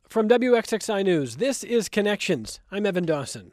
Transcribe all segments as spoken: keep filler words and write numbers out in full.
From W X X I News, this is Connections. I'm Evan Dawson.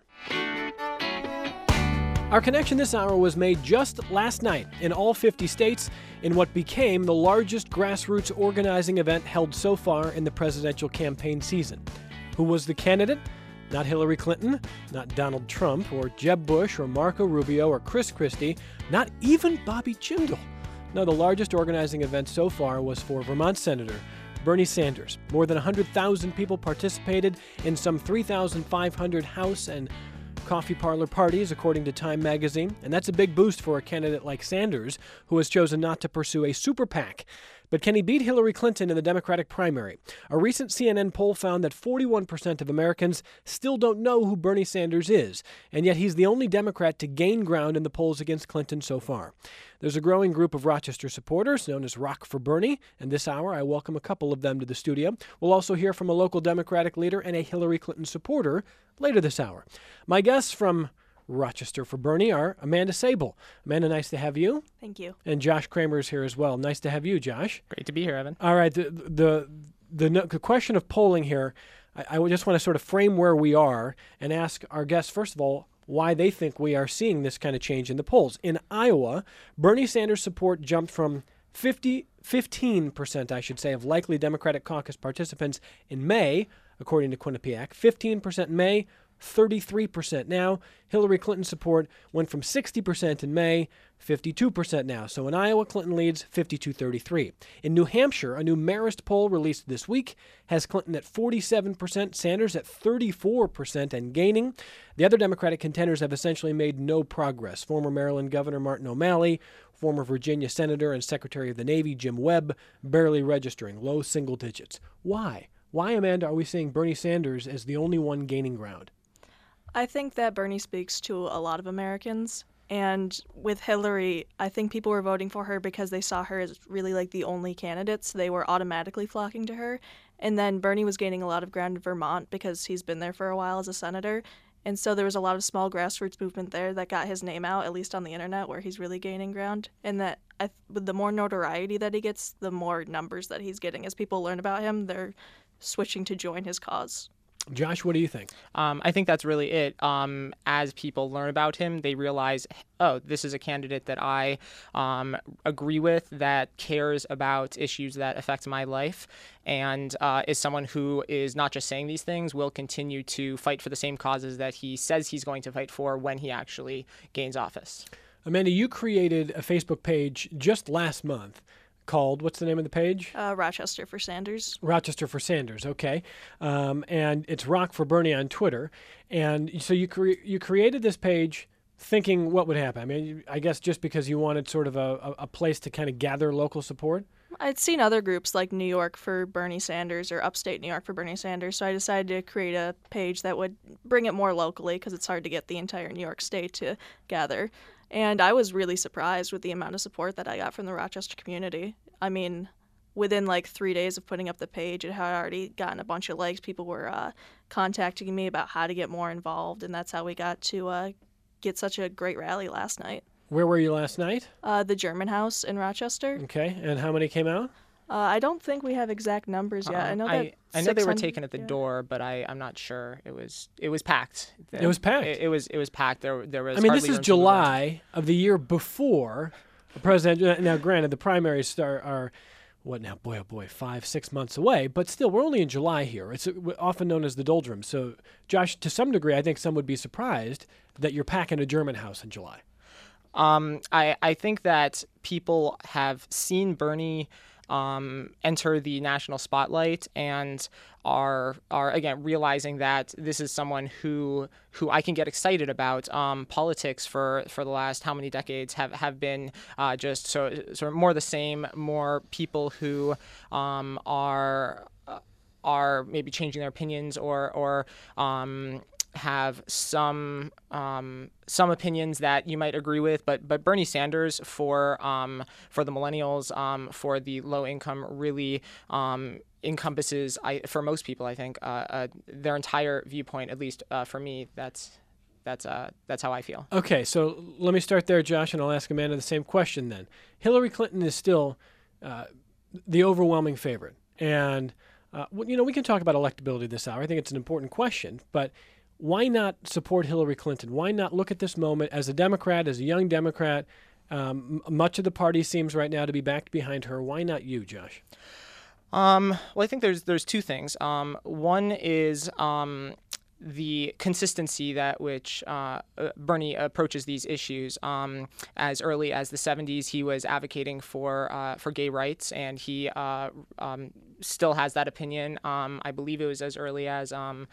Our connection this hour was made just last night in all fifty states in what became the largest grassroots organizing event held so far in the presidential campaign season. Who was the candidate? Not Hillary Clinton, not Donald Trump, or Jeb Bush, or Marco Rubio, or Chris Christie, not even Bobby Jindal. No, the largest organizing event so far was for Vermont Senator Bernie Sanders. More than one hundred thousand people participated in some three thousand five hundred house and coffee parlor parties, according to Time magazine. And that's a big boost for a candidate like Sanders, who has chosen not to pursue a super PAC. But can he beat Hillary Clinton in the Democratic primary? A recent C N N poll found that forty-one percent of Americans still don't know who Bernie Sanders is, and yet he's the only Democrat to gain ground in the polls against Clinton so far. There's a growing group of Rochester supporters known as Rock for Bernie, and this hour I welcome a couple of them to the studio. We'll also hear from a local Democratic leader and a Hillary Clinton supporter later this hour. My guests from Rochester for Bernie are Amanda Sable. Amanda, nice to have you. Thank you. And Josh Kramer is here as well. Nice to have you, Josh. Great to be here, Evan. All right. The the the, the, the question of polling here, I, I just want to sort of frame where we are and ask our guests, first of all, why they think we are seeing this kind of change in the polls. In Iowa, Bernie Sanders' support jumped from fifty, fifteen percent, I should say, of likely Democratic caucus participants in May, according to Quinnipiac, fifteen percent in May, thirty-three percent now. Hillary Clinton's support went from sixty percent in May, fifty-two percent now. So in Iowa, Clinton leads fifty-two thirty-three. In New Hampshire, a new Marist poll released this week has Clinton at forty-seven percent, Sanders at thirty-four percent and gaining. The other Democratic contenders have essentially made no progress. Former Maryland Governor Martin O'Malley, former Virginia Senator and Secretary of the Navy Jim Webb barely registering, low single digits. Why? Why, Amanda, are we seeing Bernie Sanders as the only one gaining ground? I think that Bernie speaks to a lot of Americans. And with Hillary, I think people were voting for her because they saw her as really like the only candidate, so they were automatically flocking to her. And then Bernie was gaining a lot of ground in Vermont because he's been there for a while as a senator. And so there was a lot of small grassroots movement there that got his name out, at least on the internet, where he's really gaining ground. And that I, with the more notoriety that he gets, the more numbers that he's getting. As people learn about him, they're switching to join his cause. Josh, what do you think? Um, I think that's really it. Um, as people learn about him, they realize, oh, this is a candidate that I um, agree with, that cares about issues that affect my life, and uh, is someone who is not just saying these things, will continue to fight for the same causes that he says he's going to fight for when he actually gains office. Amanda, you created a Facebook page just last month called, what's the name of the page? Uh, Rochester for Sanders. Rochester for Sanders, okay. Um, and it's Rock for Bernie on Twitter. And so you cre- you created this page thinking what would happen? I mean, I guess just because you wanted sort of a, a place to kind of gather local support? I'd seen other groups like New York for Bernie Sanders or Upstate New York for Bernie Sanders, so I decided to create a page that would bring it more locally because it's hard to get the entire New York state to gather. And I was really surprised with the amount of support that I got from the Rochester community. I mean, within like three days of putting up the page, it had already gotten a bunch of likes. People were uh, contacting me about how to get more involved, and that's how we got to uh, get such a great rally last night. Where were you last night? Uh, the German House in Rochester. Okay, and how many came out? Uh, I don't think we have exact numbers yet. Um, I know that I, I know they were six hundred taken at the yeah. door, but I, I'm not sure. It was it was packed. It was packed. It, it was it was packed. There there was. I mean, this hardly is room to move around. July of the year before the president. Now, granted, the primaries start are what now? Boy, oh boy, five, six months away. But still, we're only in July here. It's often known as the doldrums. So, Josh, to some degree, I think some would be surprised that you're packing a German house in July. Um, I I think that people have seen Bernie Um, enter the national spotlight and are are again realizing that this is someone who who I can get excited about. Um, politics for, for the last how many decades have have been uh, just so sort of more the same, more people who um, are uh, are maybe changing their opinions or or um, have some um, some opinions that you might agree with, but but Bernie Sanders for um, for the millennials, um, for the low income, really um, encompasses, I, for most people, I think, uh, uh, their entire viewpoint. At least uh, for me, that's that's uh, that's how I feel. Okay, so let me start there, Josh, and I'll ask Amanda the same question then. Hillary Clinton is still uh, the overwhelming favorite, and Uh, well, you know, we can talk about electability this hour. I think it's an important question, but why not support Hillary Clinton? Why not look at this moment as a Democrat, as a young Democrat? Um, much of the party seems right now to be backed behind her. Why not you, Josh? Um, well, I think there's there's two things. Um, one is um, the consistency that which uh, Bernie approaches these issues. Um, as early as the seventies, he was advocating for uh, for gay rights, and he uh, um, still has that opinion. Um, I believe it was as early as um,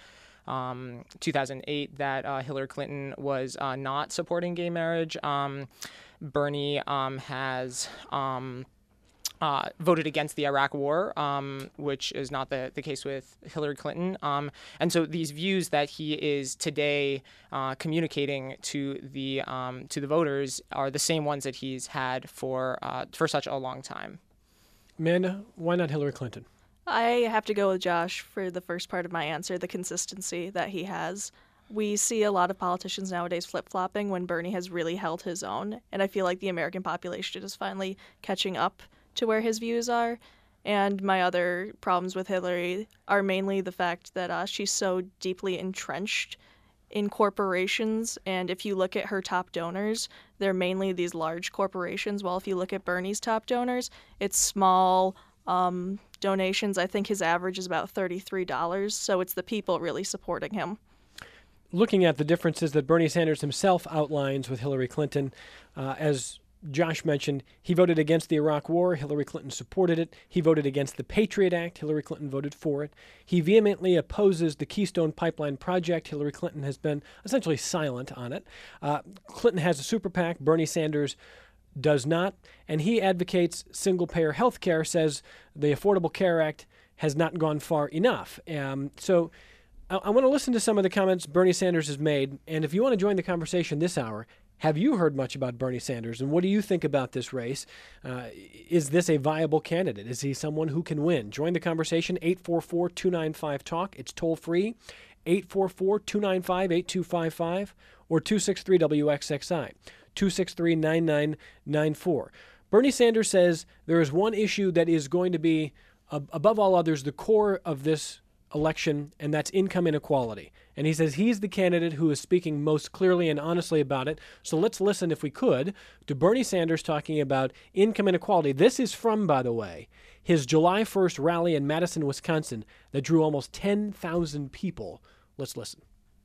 um, two thousand eight that uh, Hillary Clinton was uh, not supporting gay marriage. Um, Bernie um, has um, uh, voted against the Iraq War, um, which is not the, the case with Hillary Clinton. Um, and so these views that he is today uh, communicating to the um, to the voters are the same ones that he's had for uh, for such a long time. Amanda, why not Hillary Clinton? I have to go with Josh for the first part of my answer, the consistency that he has. We see a lot of politicians nowadays flip-flopping when Bernie has really held his own, and I feel like the American population is finally catching up to where his views are. And my other problems with Hillary are mainly the fact that uh, she's so deeply entrenched in corporations, and if you look at her top donors, they're mainly these large corporations, while if you look at Bernie's top donors, it's small um, donations. I think his average is about thirty-three dollars, so it's the people really supporting him. Looking at the differences that Bernie Sanders himself outlines with Hillary Clinton, uh, as Josh mentioned, he voted against the Iraq War. Hillary Clinton supported it. He voted against the Patriot Act. Hillary Clinton voted for it. He vehemently opposes the Keystone Pipeline project. Hillary Clinton has been essentially silent on it. Uh, Clinton has a super PAC. Bernie Sanders does not. And he advocates single-payer health care, says the Affordable Care Act has not gone far enough. Um, so I, I want to listen to some of the comments Bernie Sanders has made. And if you want to join the conversation this hour, have you heard much about Bernie Sanders, and what do you think about this race? Uh, is this a viable candidate? Is he someone who can win? Join the conversation, eight four four, two nine five, talk. It's toll-free, eight four four, two nine five, eight two five five, or two six three W X X I, two six three, nine nine nine four. Bernie Sanders says there is one issue that is going to be, uh, above all others, the core of this election, and that's income inequality. And he says he's the candidate who is speaking most clearly and honestly about it. So let's listen, if we could, to Bernie Sanders talking about income inequality. This is from, by the way, his July first rally in Madison, Wisconsin, that drew almost ten thousand people. Let's listen.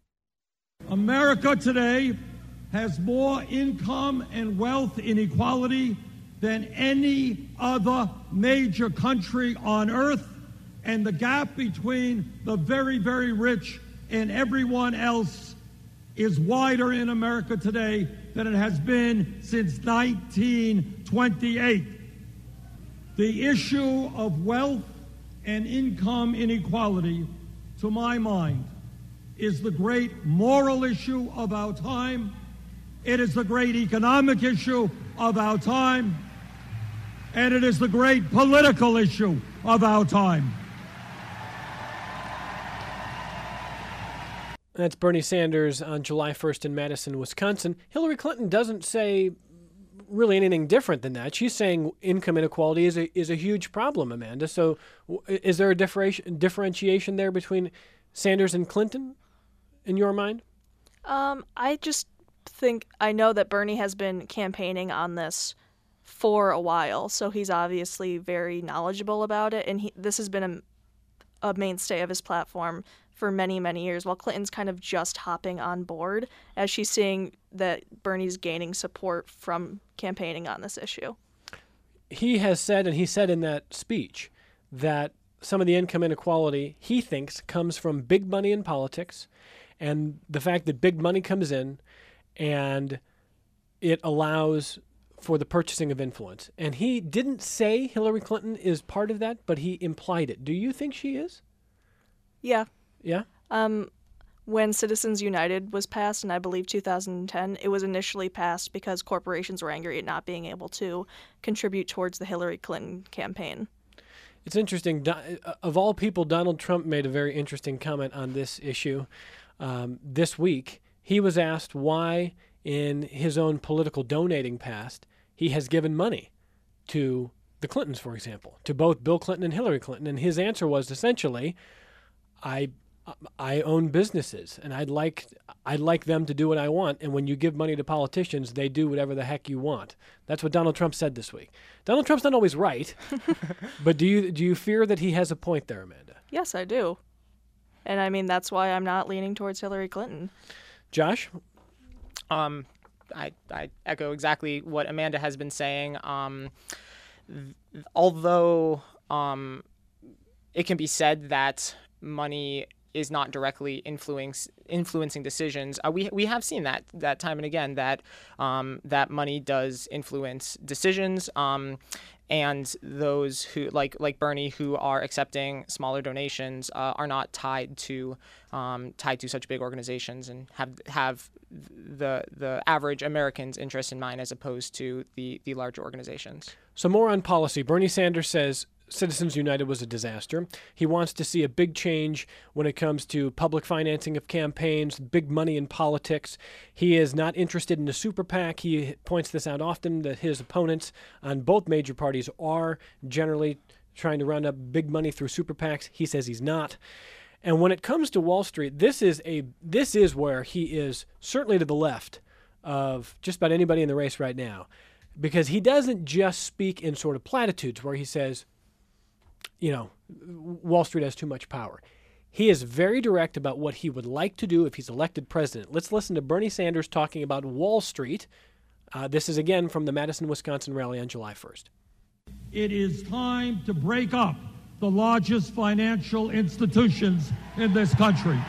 America today has more income and wealth inequality than any other major country on earth. And the gap between the very, very rich and everyone else is wider in America today than it has been since nineteen twenty-eight. The issue of wealth and income inequality, to my mind, is the great moral issue of our time. It is the great economic issue of our time. And it is the great political issue of our time. That's Bernie Sanders on July first in Madison, Wisconsin. Hillary Clinton doesn't say really anything different than that. She's saying income inequality is a is a huge problem, Amanda. So is there a differentiation there between Sanders and Clinton in your mind? Um, I just think I know that Bernie has been campaigning on this for a while, so he's obviously very knowledgeable about it, and he, this has been a, a mainstay of his platform for many, many years, while Clinton's kind of just hopping on board as she's seeing that Bernie's gaining support from campaigning on this issue. He has said, and he said in that speech, that some of the income inequality, he thinks, comes from big money in politics, and the fact that big money comes in and it allows for the purchasing of influence. And he didn't say Hillary Clinton is part of that, but he implied it. Do you think she is? Yeah. Yeah? Um, when Citizens United was passed, in I believe two thousand ten, it was initially passed because corporations were angry at not being able to contribute towards the Hillary Clinton campaign. It's interesting. Of all people, Donald Trump made a very interesting comment on this issue um, this week. He was asked why, in his own political donating past, he has given money to the Clintons, for example, to both Bill Clinton and Hillary Clinton. And his answer was essentially, I I own businesses, and I'd like I'd like them to do what I want. And when you give money to politicians, they do whatever the heck you want. That's what Donald Trump said this week. Donald Trump's not always right, but do you do you fear that he has a point there, Amanda? Yes, I do. And I mean, that's why I'm not leaning towards Hillary Clinton. Josh? Um, I, I echo exactly what Amanda has been saying. Um, th- although um, it can be said that money is not directly influence, influencing decisions, uh, we we have seen that that time and again that um, that money does influence decisions. Um, and those who like like Bernie who are accepting smaller donations uh, are not tied to um, tied to such big organizations and have have the the average American's interest in mind as opposed to the the larger organizations. So more on policy. Bernie Sanders says Citizens United was a disaster. He wants to see a big change when it comes to public financing of campaigns, big money in politics. He is not interested in a super PAC. He points this out often, that his opponents on both major parties are generally trying to round up big money through super PACs. He says he's not. And when it comes to Wall Street, this is a this is where he is certainly to the left of just about anybody in the race right now, because he doesn't just speak in sort of platitudes where he says, you know, Wall Street has too much power. He is very direct about what he would like to do if he's elected president. Let's listen to Bernie Sanders talking about Wall Street. Uh, this is again from the Madison, Wisconsin rally on July first. It is time to break up the largest financial institutions in this country.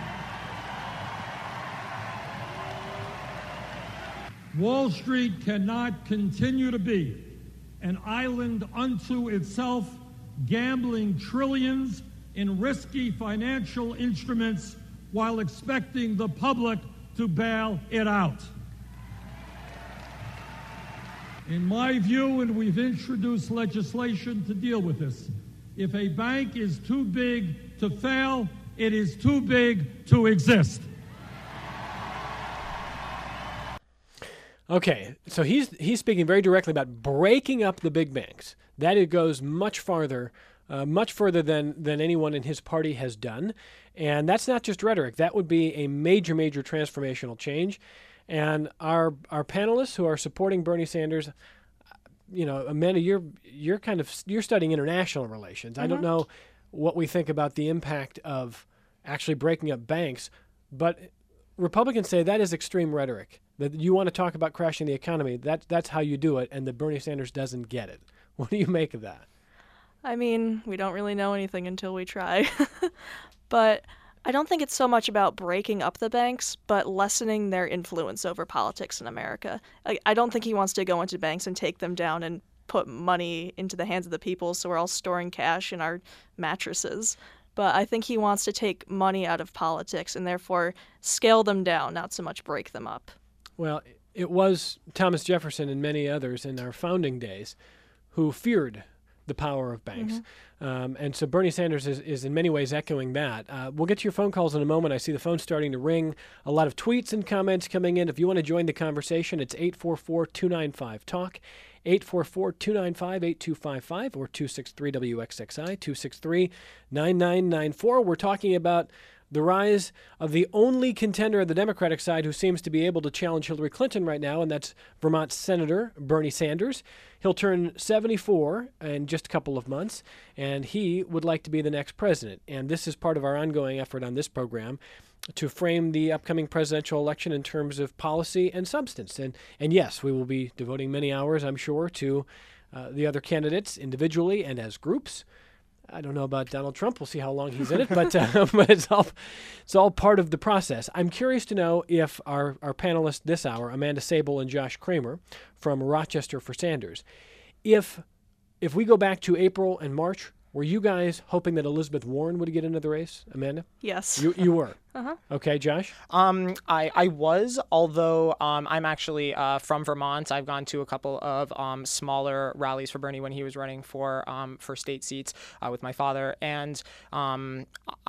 Wall Street cannot continue to be an island unto itself, gambling trillions in risky financial instruments while expecting the public to bail it out. In my view, and we've introduced legislation to deal with this, if a bank is too big to fail, it is too big to exist. Okay, so he's he's speaking very directly about breaking up the big banks. That it goes much farther, uh, much further than than anyone in his party has done, and that's not just rhetoric. That would be a major, major transformational change. And our our panelists who are supporting Bernie Sanders, you know, Amanda, you're you're kind of you're studying international relations. Mm-hmm. I don't know what we think about the impact of actually breaking up banks, but Republicans say that is extreme rhetoric. That you want to talk about crashing the economy, that, that's how you do it, and that Bernie Sanders doesn't get it. What do you make of that? I mean, we don't really know anything until we try. But I don't think it's so much about breaking up the banks, but lessening their influence over politics in America. I, I don't think he wants to go into banks and take them down and put money into the hands of the people so we're all storing cash in our mattresses. But I think he wants to take money out of politics and therefore scale them down, not so much break them up. Well, it was Thomas Jefferson and many others in our founding days who feared the power of banks. Mm-hmm. Um, and so Bernie Sanders is, is in many ways echoing that. Uh, we'll get to your phone calls in a moment. I see the phone starting to ring. A lot of tweets and comments coming in. If you want to join the conversation, it's eight four four, two nine five, talk, eight four four, two nine five, eight two five five, or two six three W X X I, two six three, nine nine nine four. We're talking about the rise of the only contender of the Democratic side who seems to be able to challenge Hillary Clinton right now, and that's Vermont Senator Bernie Sanders. He'll turn seventy-four in just a couple of months, and he would like to be the next president. And this is part of our ongoing effort on this program to frame the upcoming presidential election in terms of policy and substance. And, and yes, we will be devoting many hours, I'm sure, to uh, the other candidates individually and as groups. I don't know about Donald Trump. We'll see how long he's in it, but uh, but it's all it's all part of the process. I'm curious to know if our, our panelists this hour, Amanda Sable and Josh Kramer from Rochester for Sanders, if if we go back to April and March, Were you guys hoping that Elizabeth Warren would get into the race, Amanda? Yes. You you were. Uh-huh. Okay, Josh? Um, I, I was, although um, I'm actually uh, from Vermont. I've gone to a couple of um, smaller rallies for Bernie when he was running for um, for state seats uh, with my father. And um,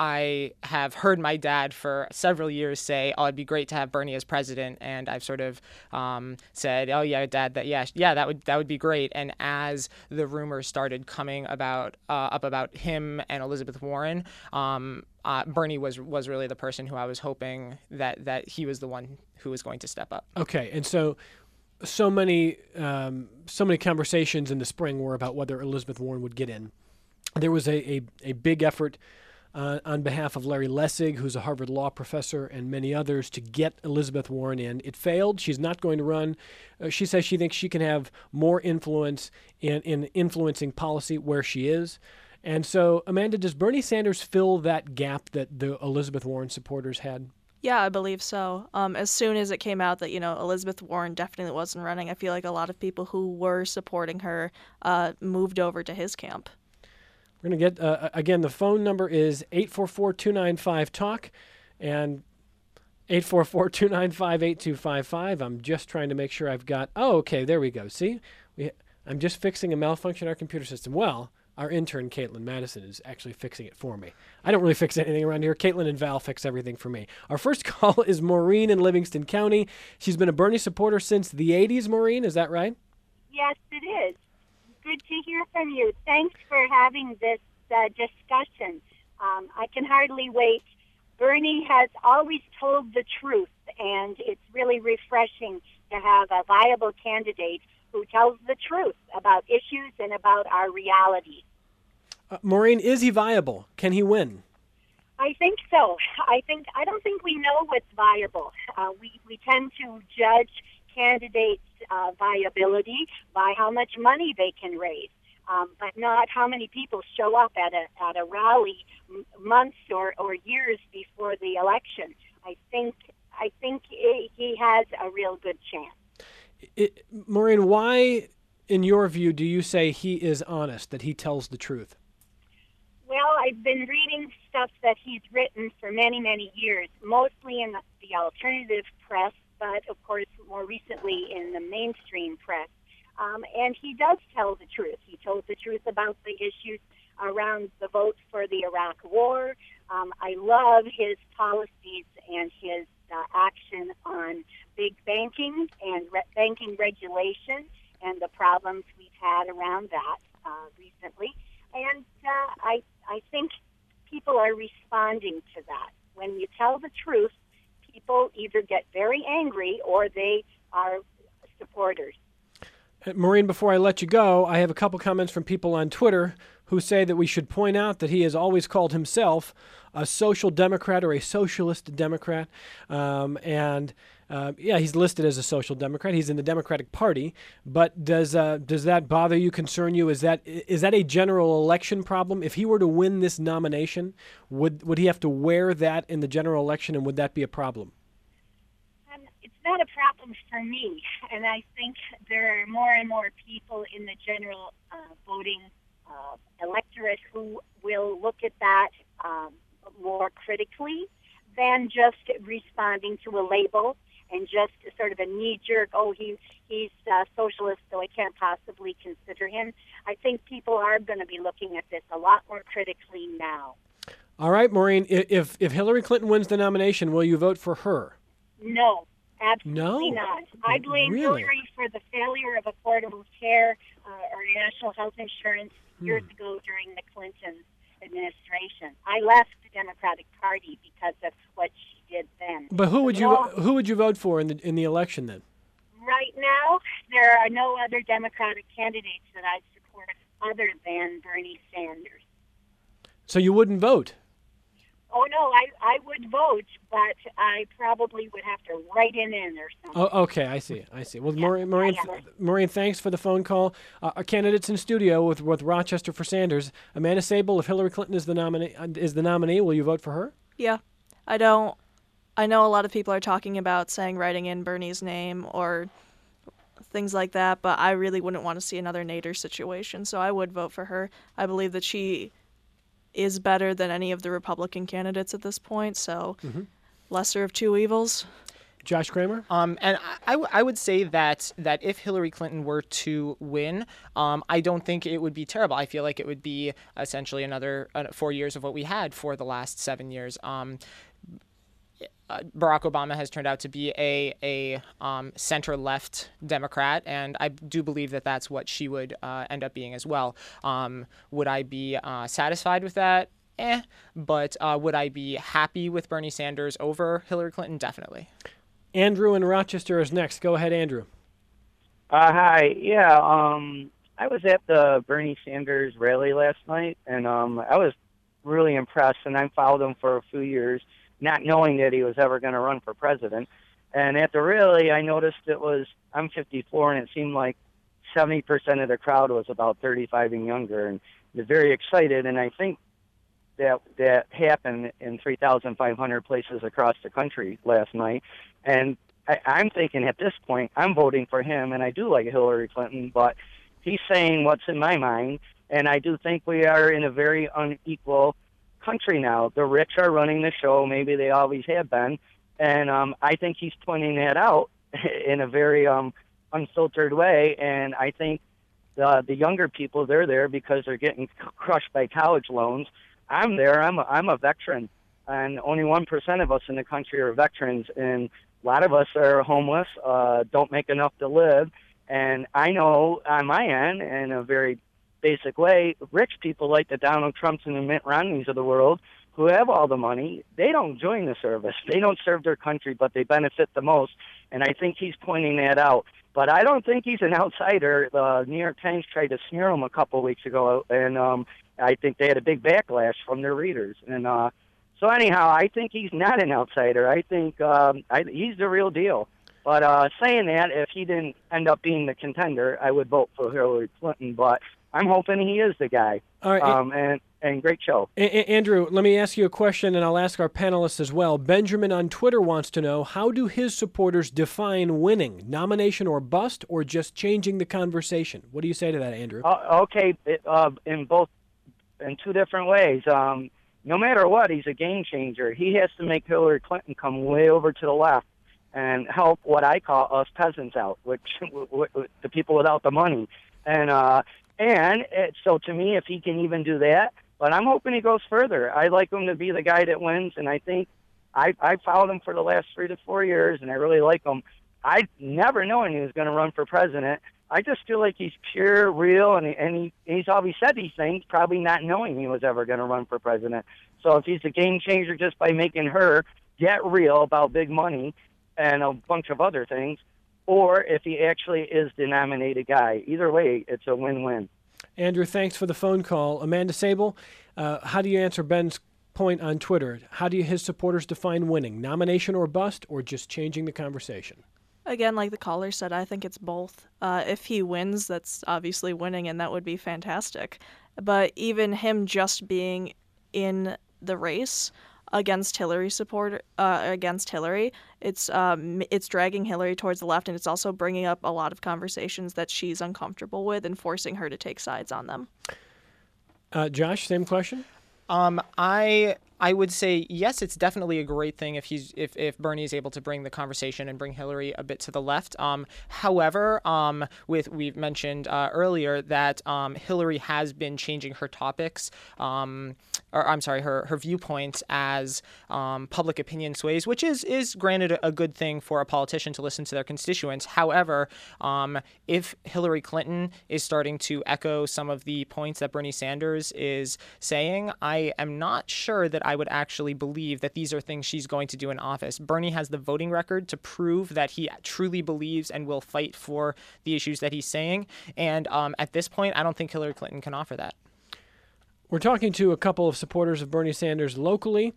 I have heard my dad for several years say, oh, it'd be great to have Bernie as president. And I've sort of um, said, oh, yeah, Dad, that yeah, yeah, that would that would be great. And as the rumors started coming about uh, up about him and Elizabeth Warren, um, Uh, Bernie was was really the person who I was hoping that, that he was the one who was going to step up. Okay, and so so many um, so many conversations in the spring were about whether Elizabeth Warren would get in. There was a a, a big effort uh, on behalf of Larry Lessig, who's a Harvard law professor, and many others to get Elizabeth Warren in. It failed. She's not going to run. Uh, she says she thinks she can have more influence in, in influencing policy where she is. And so, Amanda, does Bernie Sanders fill that gap that the Elizabeth Warren supporters had? Yeah, I believe so. Um, as soon as it came out that, you know, Elizabeth Warren definitely wasn't running, I feel like a lot of people who were supporting her uh, moved over to his camp. We're going to get, uh, again, the phone number is eight four four, two nine five, talk and eight four four, two nine five, eight two five five. I'm just trying to make sure I've got, oh, okay, there we go. See, we, I'm just fixing a malfunction in our computer system. Well, our intern, Caitlin Madison, is actually fixing it for me. I don't really fix anything around here. Caitlin and Val fix everything for me. Our first call is Maureen in Livingston County. She's been a Bernie supporter since the eighties, Maureen. Is that right? Yes, it is. Good to hear from you. Thanks for having this uh, discussion. Um, I can hardly wait. Bernie has always told the truth, and it's really refreshing to have a viable candidate who tells the truth about issues and about our reality. Uh, Maureen, is he viable? Can he win? I think so. I think I don't think we know what's viable. Uh, we we tend to judge candidates' uh, viability by how much money they can raise, um, but not how many people show up at a at a rally m- months or, or years before the election. I think I think he has a real good chance. It, Maureen, why, in your view, do you say he is honest, that he tells the truth? Well, I've been reading stuff that he's written for many, many years, mostly in the, the alternative press, but of course more recently in the mainstream press. Um, and he does tell the truth. He told the truth about the issues around the vote for the Iraq War. Um, I love his policies and his uh, action on big banking and re- banking regulation and the problems we've had around that uh, recently. And uh, I, I think people are responding to that. When you tell the truth, people either get very angry or they are supporters. Maureen, before I let you go, I have a couple comments from people on Twitter who say that we should point out that he has always called himself a social democrat or a socialist democrat. Um, and, uh, yeah, he's listed as a social democrat. He's in the Democratic Party. But does uh, does that bother you, concern you? Is that is that a general election problem? If he were to win this nomination, would, would he have to wear that in the general election, and would that be a problem? It's not a problem for me, and I think there are more and more people in the general uh, voting uh, electorate who will look at that um, more critically than just responding to a label and just sort of a knee-jerk, oh, he, he's uh, socialist, so I can't possibly consider him. I think people are going to be looking at this a lot more critically now. All right, Maureen, if, if Hillary Clinton wins the nomination, will you vote for her? No. Absolutely no? not. I blame really? Hillary for the failure of affordable care uh, or national health insurance years hmm. ago during the Clinton administration. I left the Democratic Party because of what she did then. But who would you no, who would you vote for in the in the election then? Right now, there are no other Democratic candidates that I support other than Bernie Sanders. So you wouldn't vote? Oh, no, I, I would vote, but I probably would have to write him in or something. Oh, okay, I see, I see. Well, Yeah, Maureen, Maureen, I am. th- Maureen, thanks for the phone call. Uh, our candidates in studio with, with Rochester for Sanders. Amanda Sable, if Hillary Clinton is the nominee, is the nominee, will you vote for her? Yeah. I don't. I know a lot of people are talking about saying writing in Bernie's name or things like that, but I really wouldn't want to see another Nader situation, so I would vote for her. I believe that she is better than any of the Republican candidates at this point, so mm-hmm. lesser of two evils. Josh Kramer? Um, and I, I, w- I would say that that if Hillary Clinton were to win, um, I don't think it would be terrible. I feel like it would be essentially another uh, four years of what we had for the last seven years. Um, uh, Barack Obama has turned out to be a, a um, center-left Democrat, and I do believe that that's what she would uh, end up being as well. Um, would I be uh, satisfied with that? Eh. But uh, would I be happy with Bernie Sanders over Hillary Clinton? Definitely. Andrew in Rochester is next. Go ahead, Andrew. Uh, hi. Yeah, um, I was at the Bernie Sanders rally last night, and um, I was really impressed, and I followed him for a few years, not knowing that he was ever going to run for president. And at the rally, I noticed it was, I'm fifty-four, and it seemed like seventy percent of the crowd was about thirty-five and younger, and they're very excited, and I think that that happened in three thousand five hundred places across the country last night. And I, I'm thinking at this point, I'm voting for him, and I do like Hillary Clinton, but he's saying what's in my mind, and I do think we are in a very unequal country now. The rich are running the show. Maybe they always have been, and um, I think he's pointing that out in a very um, unfiltered way, and I think the, the younger people, they're there because they're getting crushed by college loans. I'm there. I'm a, I'm a veteran, and only one percent of us in the country are veterans, and a lot of us are homeless, uh, don't make enough to live, and I know on my end, in a very basic way, rich people like the Donald Trumps and the Mitt Romneys of the world who have all the money, they don't join the service. They don't serve their country, but they benefit the most, and I think he's pointing that out. But I don't think he's an outsider. The New York Times tried to smear him a couple of weeks ago, and um, I think they had a big backlash from their readers. And uh, so anyhow, I think he's not an outsider. I think um, I, he's the real deal. But uh, saying that, if he didn't end up being the contender, I would vote for Hillary Clinton. But I'm hoping he is the guy. All right. Um, and, and great show. A- A- Andrew, let me ask you a question, and I'll ask our panelists as well. Benjamin on Twitter wants to know, how do his supporters define winning? Nomination or bust, or just changing the conversation? What do you say to that, Andrew? Uh, okay, it, uh, in both, in two different ways. Um, no matter what, he's a game changer. He has to make Hillary Clinton come way over to the left and help what I call us peasants out, which w- w- the people without the money. And uh, and it, so to me, if he can even do that, but I'm hoping he goes further. I like him to be the guy that wins, and I think I I followed him for the last three to four years, and I really like him. I never known he was going to run for president. I just feel like he's pure, real, and, and he, he's always said these things, probably not knowing he was ever going to run for president. So if he's a game changer just by making her get real about big money and a bunch of other things, or if he actually is the nominated guy, either way, it's a win-win. Andrew, thanks for the phone call. Amanda Sable, uh, how do you answer Ben's point on Twitter? How do you, his supporters define winning? Nomination or bust, or just changing the conversation? Again, like the caller said, I think it's both. Uh, if he wins, that's obviously winning, and that would be fantastic. But even him just being in the race against Hillary support uh, against Hillary, it's um, it's dragging Hillary towards the left, and it's also bringing up a lot of conversations that she's uncomfortable with and forcing her to take sides on them. Uh, Josh, same question. Um, I I would say yes, it's definitely a great thing if he's if, if Bernie is able to bring the conversation and bring Hillary a bit to the left. Um, however, um, with we've mentioned uh, earlier that um, Hillary has been changing her topics, um, or I'm sorry, her her viewpoints as um, public opinion sways, which is is granted a good thing for a politician to listen to their constituents. However, um, if Hillary Clinton is starting to echo some of the points that Bernie Sanders is saying, I am not sure that I would actually believe that these are things she's going to do in office. Bernie has the voting record to prove that he truly believes and will fight for the issues that he's saying. And um, at this point, I don't think Hillary Clinton can offer that. We're talking to a couple of supporters of Bernie Sanders locally,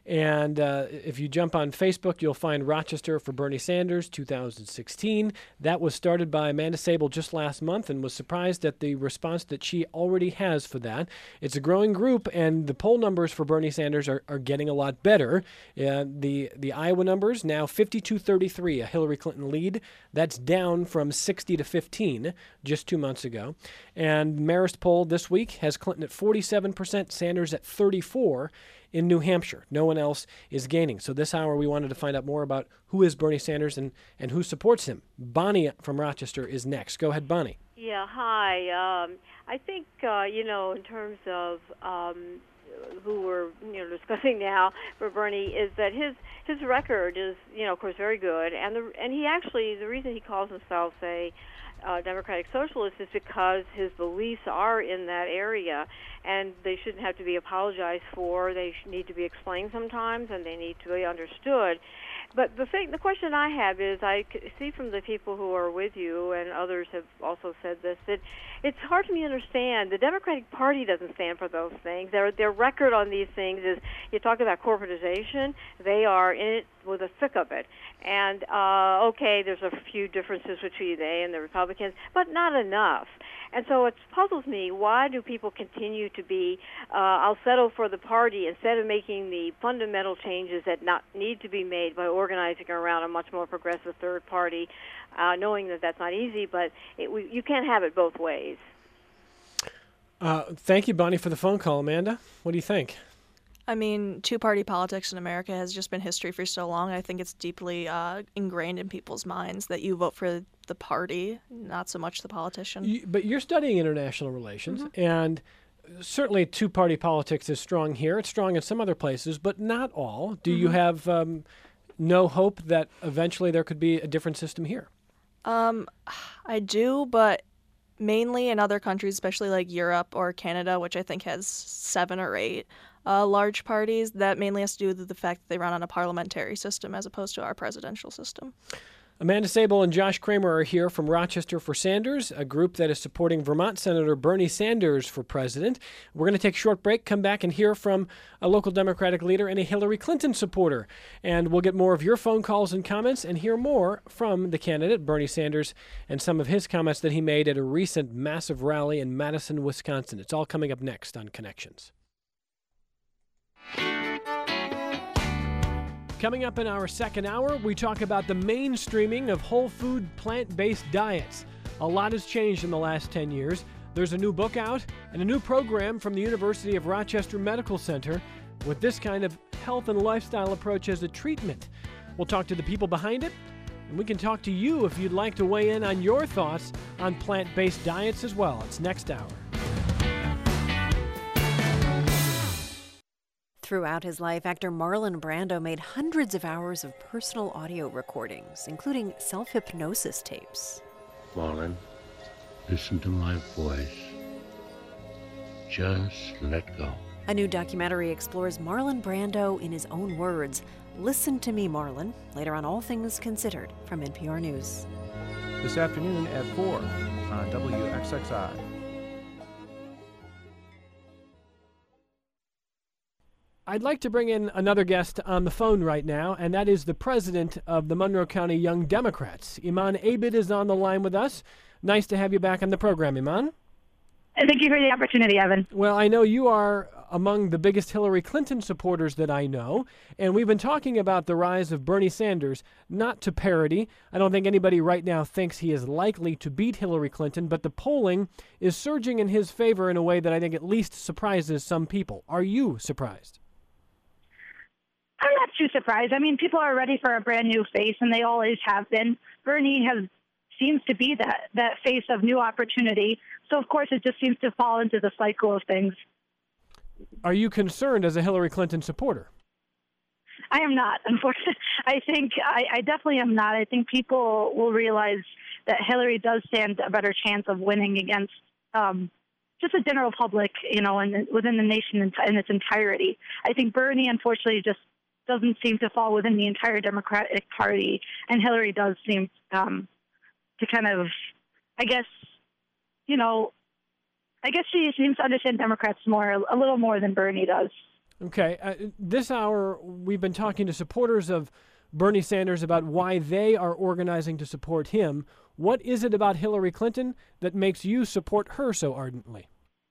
And uh, if you jump on Facebook, you'll find Rochester for Bernie Sanders two thousand sixteen. That was started by Amanda Sable just last month and was surprised at the response that she already has for that. It's a growing group, and the poll numbers for Bernie Sanders are, are getting a lot better. Uh, the, the Iowa numbers now fifty-two thirty-three, a Hillary Clinton lead. That's down from sixty to fifteen just two months ago. And Marist poll this week has Clinton at forty-seven percent, Sanders at thirty-four in New Hampshire. No one else is gaining. So this hour we wanted to find out more about who is Bernie Sanders and, and who supports him. Bonnie from Rochester is next. Go ahead, Bonnie. Yeah, hi. Um, I think, uh, you know, in terms of um, who we're, you know, discussing now for Bernie, is that his his record is, you know, of course, very good. And the and he actually, the reason he calls himself a Uh, Democratic Socialist is because his beliefs are in that area, and they shouldn't have to be apologized for. They need to be explained sometimes, and they need to be understood. But the thing, the question I have is, I see from the people who are with you, and others have also said this, that it's hard for me to understand. The Democratic Party doesn't stand for those things. Their their record on these things is, you talk about corporatization, they are in it with the thick of it. And, uh, okay, there's a few differences between they and the Republicans, but not enough. And so it puzzles me, why do people continue to be, uh, I'll settle for the party instead of making the fundamental changes that not need to be made by organizing around a much more progressive third party, uh, knowing that that's not easy, but it, we, you can't have it both ways. Uh, thank you, Bonnie, for the phone call. Amanda, what do you think? I mean, two-party politics in America has just been history for so long. I think it's deeply uh, ingrained in people's minds that you vote for the party, not so much the politician. You, but you're studying international relations, Mm-hmm. and certainly two-party politics is strong here. It's strong in some other places, but not all. Do mm-hmm. you have um, no hope that eventually there could be a different system here? Um, I do, but mainly in other countries, especially like Europe or Canada, which I think has seven or eight uh, large parties, that mainly has to do with the fact that they run on a parliamentary system as opposed to our presidential system. Amanda Sable and Josh Kramer are here from Rochester for Sanders, a group that is supporting Vermont Senator Bernie Sanders for president. We're going to take a short break, come back and hear from a local Democratic leader and a Hillary Clinton supporter. And we'll get more of your phone calls and comments and hear more from the candidate, Bernie Sanders, and some of his comments that he made at a recent massive rally in Madison, Wisconsin. It's all coming up next on Connections. Coming up in our second hour, we talk about the mainstreaming of whole food, plant-based diets. A lot has changed in the last ten years. There's a new book out and a new program from the University of Rochester Medical Center with this kind of health and lifestyle approach as a treatment. We'll talk to the people behind it, and we can talk to you if you'd like to weigh in on your thoughts on plant-based diets as well. It's next hour. Throughout his life, actor Marlon Brando made hundreds of hours of personal audio recordings, including self-hypnosis tapes. Marlon, listen to my voice. Just let go. A new documentary explores Marlon Brando in his own words. Listen to me, Marlon, later on All Things Considered from N P R News. This afternoon at four on W X X I. I'd like to bring in another guest on the phone right now, and that is the president of the Monroe County Young Democrats. Iman Abid is on the line with us. Nice to have you back on the program, Iman. Thank you for the opportunity, Evan. Well, I know you are among the biggest Hillary Clinton supporters that I know, and we've been talking about the rise of Bernie Sanders, not to parody. I don't think anybody right now thinks he is likely to beat Hillary Clinton, but the polling is surging in his favor in a way that I think at least surprises some people. Are you surprised? I'm not too surprised. I mean, people are ready for a brand new face, and they always have been. Bernie has seems to be that, that face of new opportunity. So, of course, it just seems to fall into the cycle of things. Are you concerned as a Hillary Clinton supporter? I am not, unfortunately. I think I, I definitely am not. I think people will realize that Hillary does stand a better chance of winning against um, just the general public, you know, and within the nation in, in its entirety. I think Bernie, unfortunately, just doesn't seem to fall within the entire Democratic Party, and Hillary does seem um, to kind of, I guess, you know, I guess she seems to understand Democrats more, a little more than Bernie does. Okay. Uh, this hour, we've been talking to supporters of Bernie Sanders about why they are organizing to support him. What is it about Hillary Clinton that makes you support her so ardently?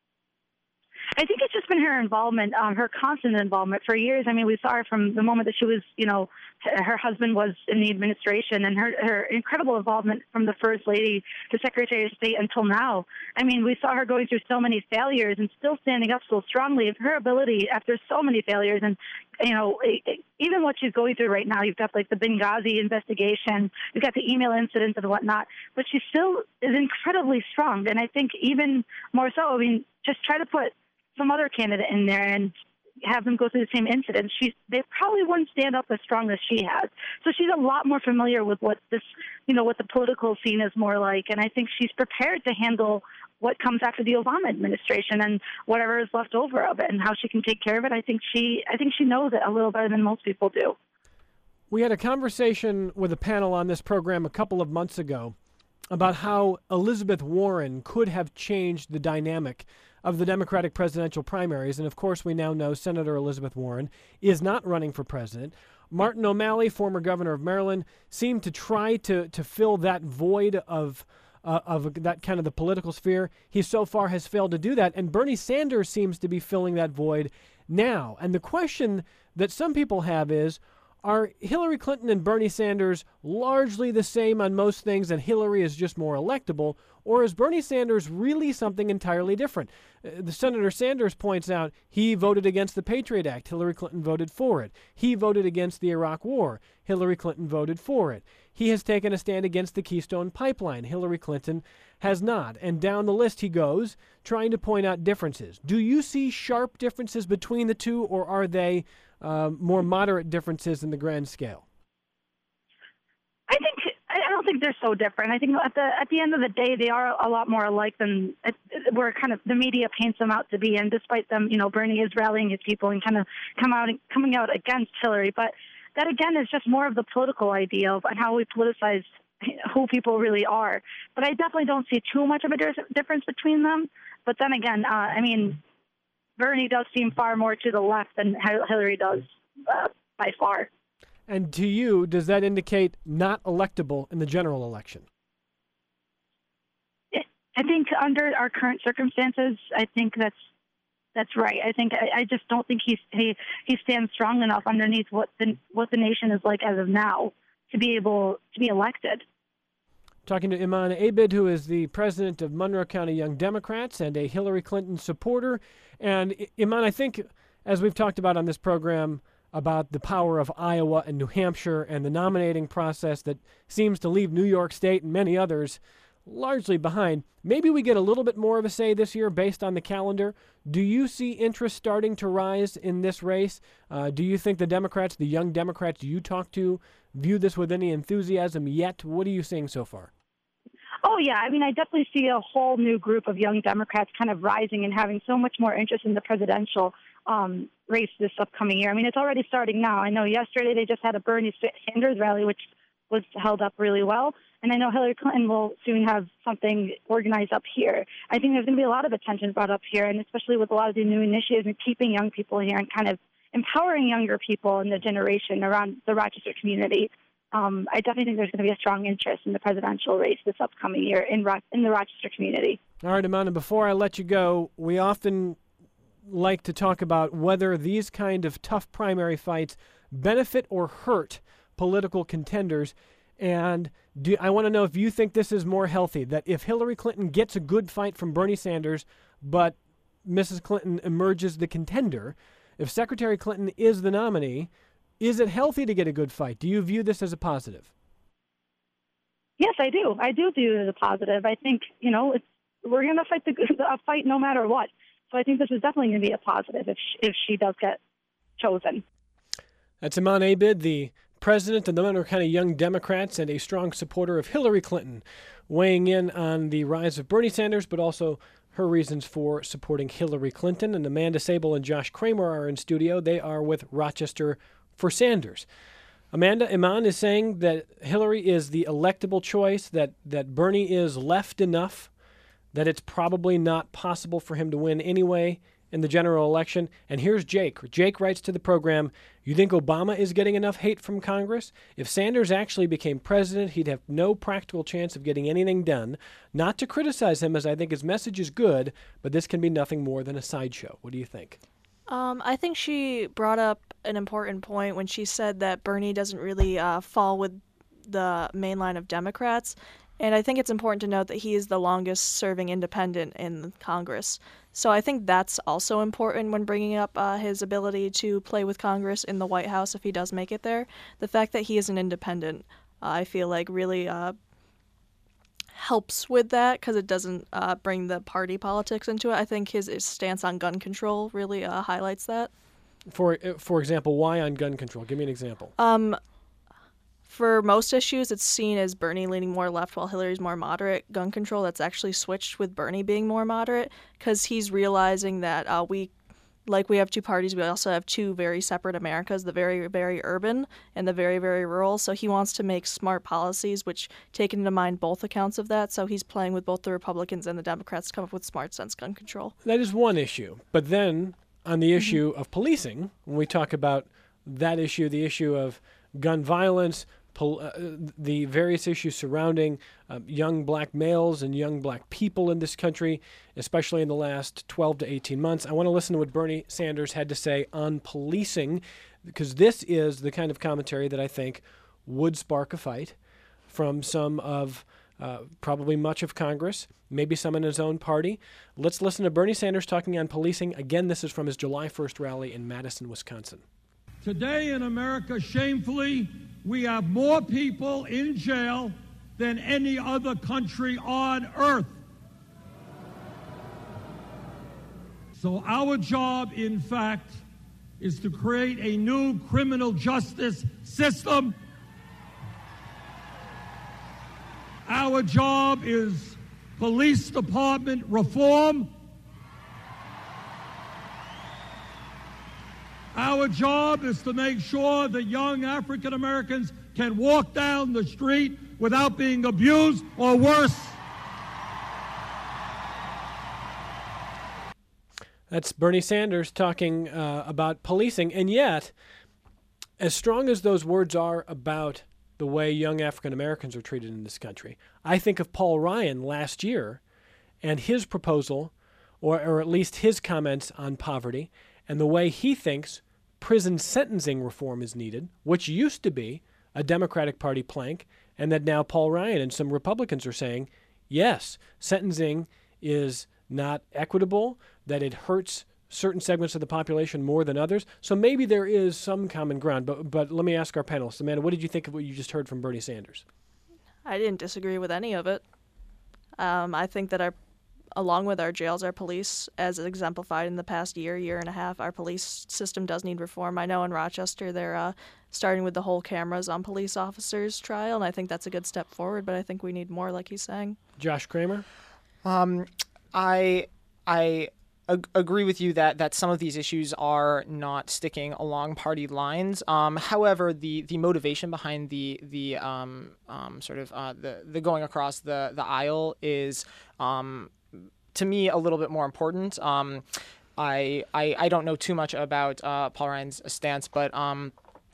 I think it's just been her involvement, um, her constant involvement for years. I mean, we saw her from the moment that she was, you know, her husband was in the administration, and her, her incredible involvement from the First Lady to Secretary of State until now. I mean, we saw her going through so many failures and still standing up so strongly. Her ability after so many failures, and, you know, even what she's going through right now, you've got like the Benghazi investigation, you've got the email incidents and whatnot, but she still is incredibly strong. And I think even more so, I mean, just try to put some other candidate in there and have them go through the same incidents, she they probably wouldn't stand up as strong as she has. So she's a lot more familiar with what this, you know, what the political scene is more like, and I think she's prepared to handle what comes after the Obama administration and whatever is left over of it, and how she can take care of it. I think she, I think she knows it a little better than most people do. We had a conversation with a panel on this program a couple of months ago about how Elizabeth Warren could have changed the dynamic of the Democratic presidential primaries. And of course, we now know Senator Elizabeth Warren is not running for president. Martin O'Malley, former governor of Maryland, seemed to try to, to fill that void of uh, of that kind of the political sphere. He so far has failed to do that. And Bernie Sanders seems to be filling that void now. And the question that some people have is, are Hillary Clinton and Bernie Sanders largely the same on most things and Hillary is just more electable? Or is Bernie Sanders really something entirely different? Uh, the Senator Sanders points out he voted against the Patriot Act. Hillary Clinton voted for it. He voted against the Iraq War. Hillary Clinton voted for it. He has taken a stand against the Keystone Pipeline. Hillary Clinton has not. And down the list he goes, trying to point out differences. Do you see sharp differences between the two, or are they uh, more moderate differences in the grand scale? I think I don't think they're so different. I think at the at the end of the day, they are a lot more alike than where kind of the media paints them out to be. And despite them, you know, Bernie is rallying his people and kind of come out coming out against Hillary. But that again is just more of the political idea of how we politicize who people really are. But I definitely don't see too much of a difference between them. But then again, uh, I mean, Bernie does seem far more to the left than Hillary does uh, by far. And to you, does that indicate not electable in the general election? I think under our current circumstances, I think that's that's right. I think I, I just don't think he's, he he stands strong enough underneath what the what the nation is like as of now to be able to be elected. Talking to Iman Abid, who is the president of Monroe County Young Democrats and a Hillary Clinton supporter. And Iman, I think, as we've talked about on this program, about the power of Iowa and New Hampshire and the nominating process that seems to leave New York State and many others largely behind. Maybe we get a little bit more of a say this year based on the calendar. Do you see interest starting to rise in this race? Uh, do you think the Democrats, the young Democrats you talk to, view this with any enthusiasm yet? What are you seeing so far? Oh, yeah. I mean, I definitely see a whole new group of young Democrats kind of rising and having so much more interest in the presidential um, race this upcoming year. I mean, it's already starting now. I know yesterday they just had a Bernie Sanders rally, which was held up really well. And I know Hillary Clinton will soon have something organized up here. I think there's going to be a lot of attention brought up here, and especially with a lot of the new initiatives and keeping young people here and kind of empowering younger people in the generation around the Rochester community. Um, I definitely think there's going to be a strong interest in the presidential race this upcoming year in Ro- in the Rochester community. All right, Amanda, before I let you go, we often like to talk about whether these kind of tough primary fights benefit or hurt political contenders. And do, I want to know if you think this is more healthy, that if Hillary Clinton gets a good fight from Bernie Sanders, but Missus Clinton emerges the contender, if Secretary Clinton is the nominee, is it healthy to get a good fight? Do you view this as a positive? Yes, I do. I do view it as a positive. I think, you know, it's, we're going to fight the a fight no matter what. So I think this is definitely going to be a positive if she, if she does get chosen. That's Iman Abid, the president of the Monroe County Young Democrats and a strong supporter of Hillary Clinton, weighing in on the rise of Bernie Sanders, but also her reasons for supporting Hillary Clinton. And Amanda Sable and Josh Kramer are in studio. They are with Rochester for Sanders. Amanda, Iman is saying that Hillary is the electable choice, that, that Bernie is left enough, that it's probably not possible for him to win anyway, in the general election. And here's Jake. Jake writes to the program, you think Obama is getting enough hate from Congress? If Sanders actually became president, he'd have no practical chance of getting anything done. Not to criticize him, as I think his message is good, but this can be nothing more than a sideshow. What do you think? Um, I think she brought up an important point when she said that Bernie doesn't really uh, fall with the main line of Democrats. And I think it's important to note that he is the longest serving independent in Congress. So I think that's also important when bringing up uh, his ability to play with Congress in the White House if he does make it there. The fact that he is an independent, uh, I feel like really uh, helps with that because it doesn't uh, bring the party politics into it. I think his, his stance on gun control really uh, highlights that. For for example, why on gun control? Give me an example. Um, For most issues, it's seen as Bernie leaning more left while Hillary's more moderate. Gun control, that's actually switched with Bernie being more moderate because he's realizing that uh, we, like we have two parties, we also have two very separate Americas, the very, very urban and the very, very rural. So he wants to make smart policies which take into mind both accounts of that. So he's playing with both the Republicans and the Democrats to come up with smart sense gun control. That is one issue. But then on the issue mm-hmm. of policing, when we talk about that issue, the issue of gun violence, pol- uh, the various issues surrounding uh, young black males and young black people in this country, especially in the last twelve to eighteen months, I want to listen to what Bernie Sanders had to say on policing, because this is the kind of commentary that I think would spark a fight from some of uh, probably much of Congress, maybe some in his own party. Let's listen to Bernie Sanders talking on policing. Again, this is from his July first rally in Madison, Wisconsin. Today in America, shamefully, we have more people in jail than any other country on earth. So our job, in fact, is to create a new criminal justice system. Our job is police department reform. Our job is to make sure that young African Americans can walk down the street without being abused or worse. That's Bernie Sanders talking uh, about policing. And yet, as strong as those words are about the way young African Americans are treated in this country, I think of Paul Ryan last year and his proposal, or, or at least his comments on poverty, and the way he thinks prison sentencing reform is needed, which used to be a Democratic Party plank, and that now Paul Ryan and some Republicans are saying, yes, sentencing is not equitable, that it hurts certain segments of the population more than others. So maybe there is some common ground. But but let me ask our panelists. Amanda, what did you think of what you just heard from Bernie Sanders? I didn't disagree with any of it. Um, I think that our, along with our jails, our police, as exemplified in the past year, year and a half, our police system does need reform. I know in Rochester they're uh, starting with the whole cameras on police officers trial, and I think that's a good step forward, but I think we need more, like he's saying. Josh Kramer? Um, I I ag- agree with you that, that some of these issues are not sticking along party lines. Um, however, the, the motivation behind the the um, um, sort of uh, the the going across the the aisle is, um, to me, a little bit more important. Um, I, I I don't know too much about uh, Paul Ryan's stance, but um,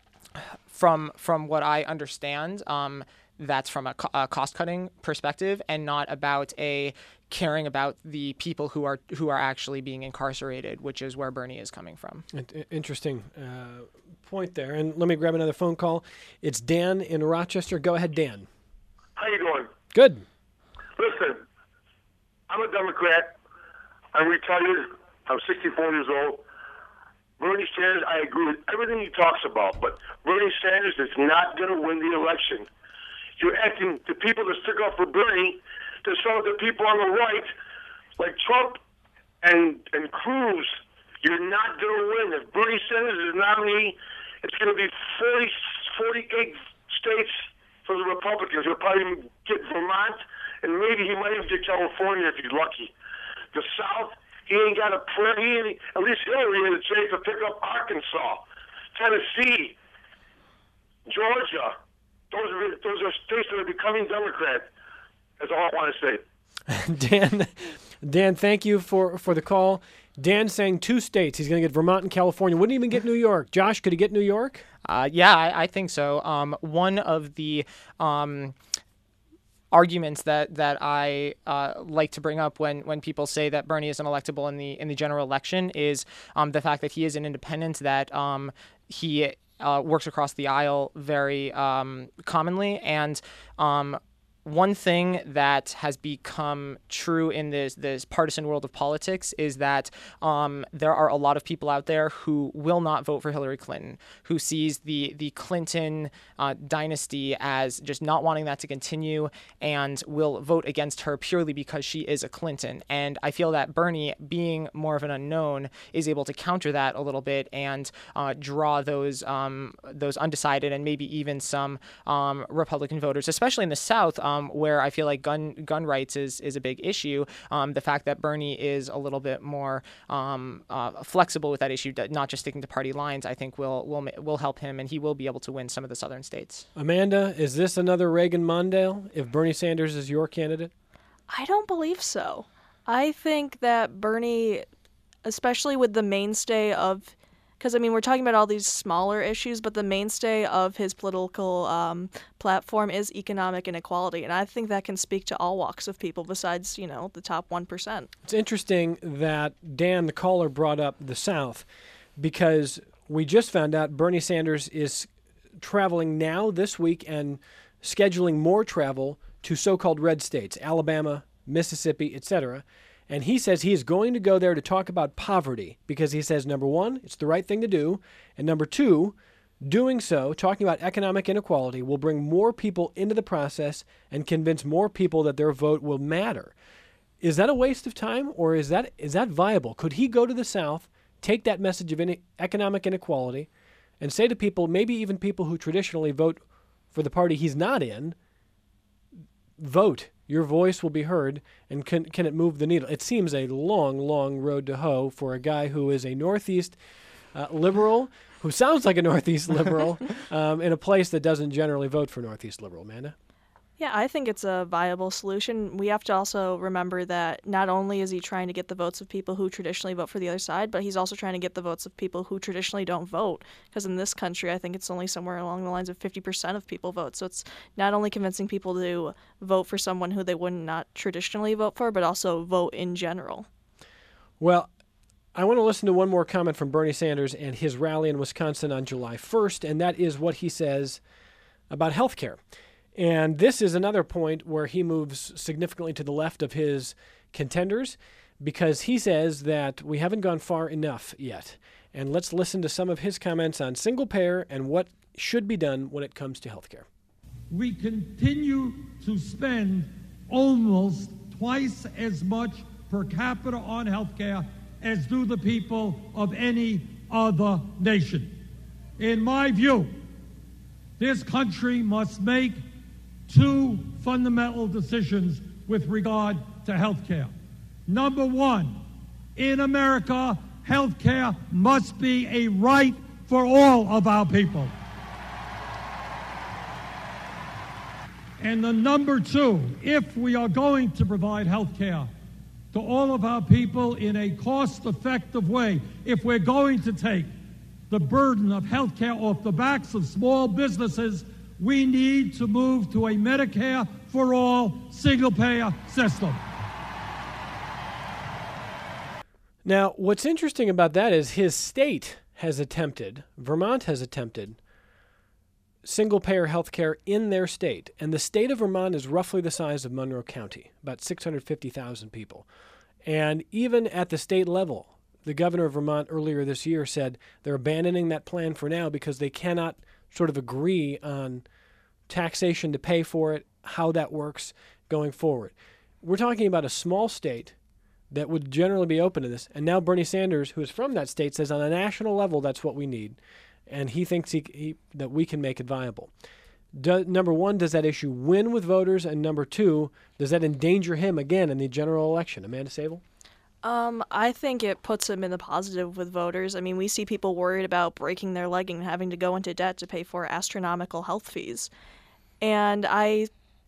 from from what I understand, um, that's from a, co- a cost-cutting perspective and not about a caring about the people who are who are actually being incarcerated, which is where Bernie is coming from. Interesting uh, point there. And let me grab another phone call. It's Dan in Rochester. Go ahead, Dan. How you doing? Good. Listen, I'm a Democrat. I'm retired. I'm sixty-four years old. Bernie Sanders, I agree with everything he talks about, but Bernie Sanders is not going to win the election. You're asking the people to stick up for Bernie to some of the people on the right, like Trump and and Cruz. You're not going to win. If Bernie Sanders is nominee, it's going to be forty, forty-eight states for the Republicans. He'll probably get Vermont, and maybe he might even get California if he's lucky. The South, he ain't got a plan. He ain't, at least Hillary had a chance to pick up Arkansas, Tennessee, Georgia. Those are those are states that are becoming Democrat. That's all I want to say. Dan, Dan, thank you for, for the call. Dan saying two states. He's going to get Vermont and California. Wouldn't even get New York. Josh, could he get New York? Uh, yeah, I, I think so. Um, one of the um, arguments that that I uh, like to bring up when when people say that Bernie is unelectable in the in the general election is um, the fact that he is an independent, that um, he uh, works across the aisle very um, commonly, and um, one thing that has become true in this this partisan world of politics is that um, there are a lot of people out there who will not vote for Hillary Clinton, who sees the the Clinton uh, dynasty as just not wanting that to continue, and will vote against her purely because she is a Clinton. And I feel that Bernie, being more of an unknown, is able to counter that a little bit and uh, draw those um, those undecided and maybe even some um, Republican voters, especially in the South. Um, Um, where I feel like gun gun rights is, is a big issue. Um, the fact that Bernie is a little bit more um, uh, flexible with that issue, not just sticking to party lines, I think will will will help him, and he will be able to win some of the southern states. Amanda, is this another Reagan-Mondale if Bernie Sanders is your candidate? I don't believe so. I think that Bernie, especially with the mainstay of, because, I mean, we're talking about all these smaller issues, but the mainstay of his political um, platform is economic inequality. And I think that can speak to all walks of people besides, you know, the top one percent. It's interesting that Dan, the caller, brought up the South because we just found out Bernie Sanders is traveling now this week and scheduling more travel to so-called red states, Alabama, Mississippi, et cetera. And he says he is going to go there to talk about poverty because he says, number one, it's the right thing to do. And number two, doing so, talking about economic inequality, will bring more people into the process and convince more people that their vote will matter. Is that a waste of time, or is that is that viable? Could he go to the South, take that message of in- economic inequality, and say to people, maybe even people who traditionally vote for the party he's not in, vote. Your voice will be heard, and can can it move the needle? It seems a long, long road to hoe for a guy who is a Northeast uh, liberal, who sounds like a Northeast liberal, um, in a place that doesn't generally vote for Northeast liberal. Amanda? Yeah, I think it's a viable solution. We have to also remember that not only is he trying to get the votes of people who traditionally vote for the other side, but he's also trying to get the votes of people who traditionally don't vote. Because in this country, I think it's only somewhere along the lines of fifty percent of people vote. So it's not only convincing people to vote for someone who they would not traditionally vote for, but also vote in general. Well, I want to listen to one more comment from Bernie Sanders and his rally in Wisconsin on July first, and that is what he says about health care. And this is another point where he moves significantly to the left of his contenders because he says that we haven't gone far enough yet. And let's listen to some of his comments on single payer and what should be done when it comes to health care. We continue to spend almost twice as much per capita on health care as do the people of any other nation. In my view, this country must make two fundamental decisions with regard to health care. Number one, in America, health care must be a right for all of our people. And the number two, if we are going to provide health care to all of our people in a cost-effective way, if we're going to take the burden of health care off the backs of small businesses, we need to move to a Medicare for all single-payer system. Now, what's interesting about that is his state has attempted, Vermont has attempted, single-payer health care in their state. And the state of Vermont is roughly the size of Monroe County, about six hundred fifty thousand people. And even at the state level, the governor of Vermont earlier this year said they're abandoning that plan for now because they cannot sort of agree on taxation to pay for it, how that works going forward. We're talking about a small state that would generally be open to this. And now Bernie Sanders, who is from that state, says on a national level that's what we need. And he thinks he, he, that we can make it viable. Do, number one, does that issue win with voters? And number two, does that endanger him again in the general election? Amanda Sable? Um, I think it puts him in the positive with voters. I mean, we see people worried about breaking their leg and having to go into debt to pay for astronomical health fees. And I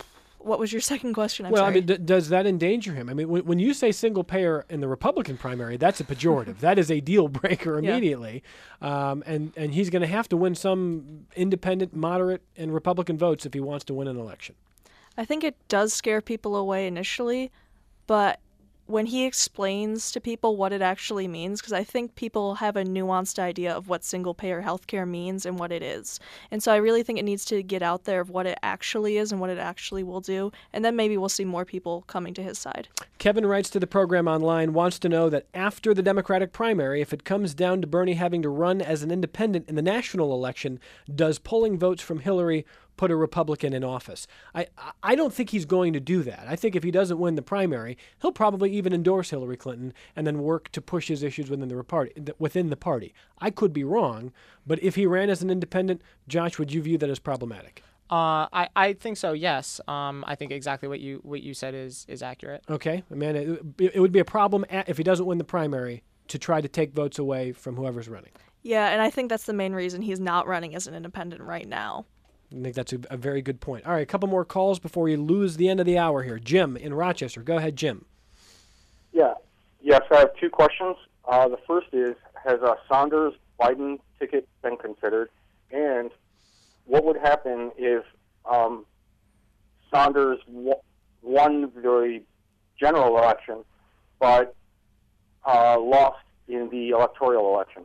What was your second question? I'm well, sorry. I mean, d- does that endanger him? I mean, when, when you say single payer in the Republican primary, that's a pejorative. That is a deal breaker immediately. Yeah. Um, and, and he's going to have to win some independent, moderate, and Republican votes if he wants to win an election. I think it does scare people away initially, but when he explains to people what it actually means, because I think people have a nuanced idea of what single-payer healthcare means and what it is. And so I really think it needs to get out there of what it actually is and what it actually will do, and then maybe we'll see more people coming to his side. Kevin writes to the program online, wants to know that after the Democratic primary, if it comes down to Bernie having to run as an independent in the national election, does pulling votes from Hillary put a Republican in office? I I don't think he's going to do that. I think if he doesn't win the primary, he'll probably even endorse Hillary Clinton and then work to push his issues within the party. Within the party. I could be wrong, but if he ran as an independent, Josh, would you view that as problematic? Uh, I, I think so. Yes. Um, I think exactly what you what you said is is accurate. Okay, Amanda, it, it would be a problem at, if he doesn't win the primary to try to take votes away from whoever's running. Yeah, and I think that's the main reason he's not running as an independent right now. I think that's a, a very good point. All right, a couple more calls before we lose the end of the hour here. Jim in Rochester. Go ahead, Jim. Yeah. Yes, I have two questions. Uh, the first is, has a Sanders-Biden ticket been considered? And what would happen if um, Sanders w- won the general election but uh, lost in the electoral election?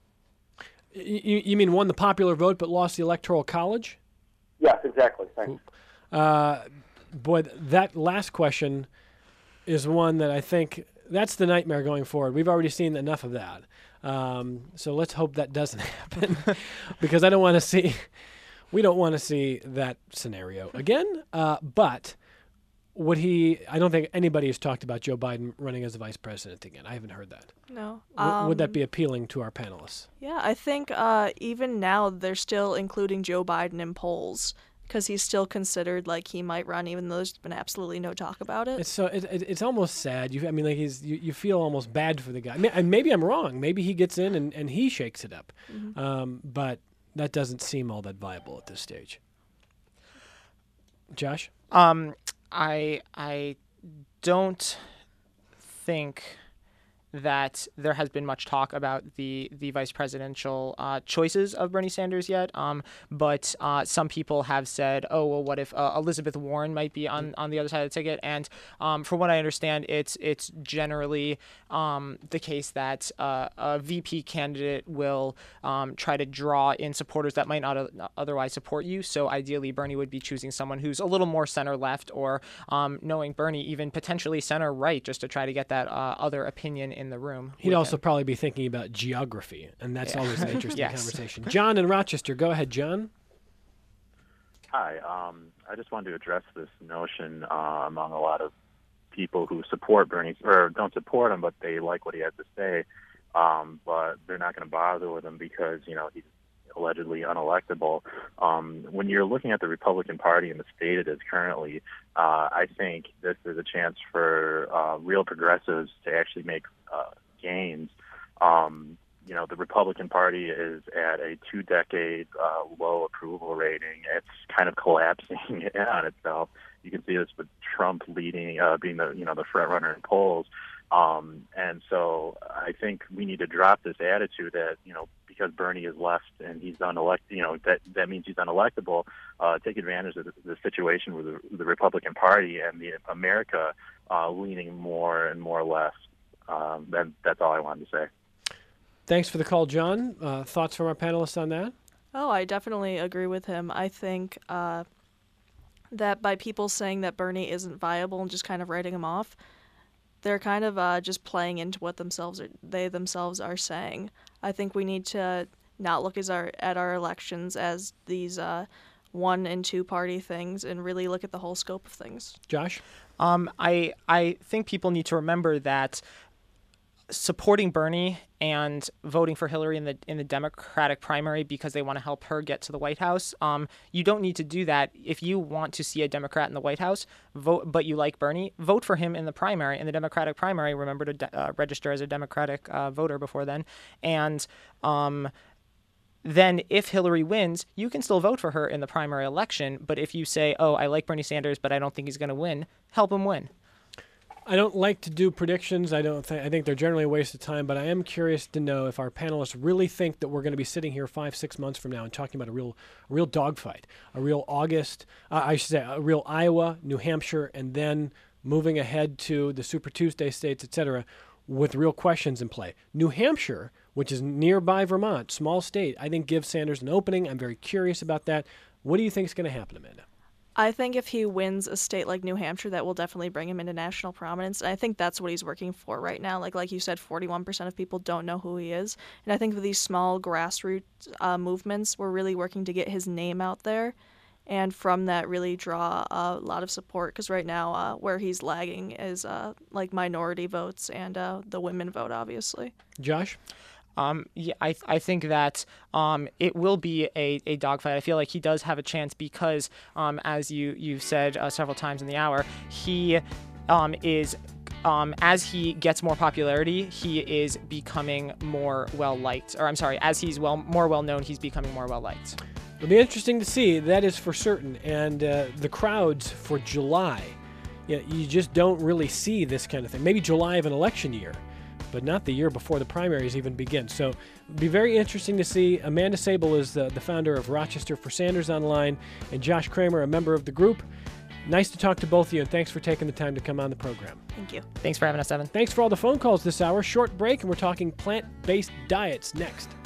You, you mean won the popular vote but lost the Electoral College? Yes, exactly. Thanks. Uh, boy, that last question is one that I think that's the nightmare going forward. We've already seen enough of that. Um, so let's hope that doesn't happen because I don't want to see, we don't want to see that scenario again. Uh, but would he, I don't think anybody has talked about Joe Biden running as the vice president again. I haven't heard that. No. W- Um, would that be appealing to our panelists? Yeah, I think uh, even now they're still including Joe Biden in polls because he's still considered like he might run, even though there's been absolutely no talk about it. It's so it, it, it's almost sad. You, I mean, like he's you, you feel almost bad for the guy. I mean, and maybe I'm wrong. Maybe he gets in and, and he shakes it up, Mhm. um, but that doesn't seem all that viable at this stage. Josh, Um, I I don't think that there has been much talk about the the vice presidential uh, choices of Bernie Sanders yet. Um, but uh, some people have said, oh well, what if uh, Elizabeth Warren might be on, on the other side of the ticket? And um, from what I understand, it's it's generally um, the case that uh, a V P candidate will um, try to draw in supporters that might not o- otherwise support you. So ideally, Bernie would be choosing someone who's a little more center left, or um, knowing Bernie, even potentially center right, just to try to get that uh, other opinion in the room. he'd with also him. probably be thinking about geography, and that's Yeah. always an interesting Yes. conversation. John in Rochester, go ahead, John. Hi. Um, I just wanted to address this notion uh, among a lot of people who support Bernie, or don't support him, but they like what he has to say, um, but they're not going to bother with him because, you know, he's allegedly unelectable. Um, when you're looking at the Republican Party and the state it is currently, uh, I think this is a chance for uh, real progressives to actually make uh, gains. Um, you know, the Republican Party is at a two-decade uh, low approval rating. It's kind of collapsing on itself. You can see this with Trump leading, uh, being the you know the front runner in polls. Um, and so I think we need to drop this attitude that, you know, because Bernie is left and he's unelected, you know, that, that means he's unelectable, uh, take advantage of the, the situation with the, the Republican Party and the America uh, leaning more and more left. Um, that, that's all I wanted to say. Thanks for the call, John. Uh, thoughts from our panelists on that? Oh, I definitely agree with him. I think uh, that by people saying that Bernie isn't viable and just kind of writing him off, they're kind of uh, just playing into what themselves are, they themselves are saying. I think we need to not look as our, at our elections as these uh, one and two party things and really look at the whole scope of things. Josh? Um, I I think people need to remember that supporting Bernie and voting for Hillary in the in the Democratic primary because they want to help her get to the White House, um, you don't need to do that. If you want to see a Democrat in the White House, vote, but you like Bernie, vote for him in the primary, in the Democratic primary. Remember to de- uh, register as a Democratic uh, voter before then, and um, then if Hillary wins, you can still vote for her in the primary election. But if you say, oh, I like Bernie Sanders, but I don't think he's going to win, help him win. I don't like to do predictions. I don't think I think they're generally a waste of time, but I am curious to know if our panelists really think that we're going to be sitting here five, six months from now and talking about a real, a real dogfight, a real August, uh, I should say, a real Iowa, New Hampshire, and then moving ahead to the Super Tuesday states, et cetera, with real questions in play. New Hampshire, which is nearby Vermont, small state, I think gives Sanders an opening. I'm very curious about that. What do you think is going to happen, Amanda? I think if he wins a state like New Hampshire, that will definitely bring him into national prominence. And I think that's what he's working for right now. Like like you said, forty-one percent of people don't know who he is. And I think with these small grassroots uh, movements, we're really working to get his name out there. And from that, really draw a lot of support. Because right now, uh, where he's lagging is uh, like minority votes and uh, the women vote, obviously. Josh? Um, yeah, I, th- I think that um, it will be a, a dogfight. I feel like he does have a chance because, um, as you, you've said uh, several times in the hour, he um, is, um, as he gets more popularity, he is becoming more well-liked. Or I'm sorry, as he's well more well-known, he's becoming more well-liked. It'll be interesting to see, that is for certain. And uh, the crowds for July, you know, you just don't really see this kind of thing. Maybe July of an election year, but not the year before the primaries even begin. So it'll be very interesting to see. Amanda Sable is the, the founder of Rochester for Sanders Online, and Josh Kramer, a member of the group. Nice to talk to both of you, and thanks for taking the time to come on the program. Thank you. Thanks for having us, Evan. Thanks for all the phone calls this hour. Short break, and we're talking plant-based diets next.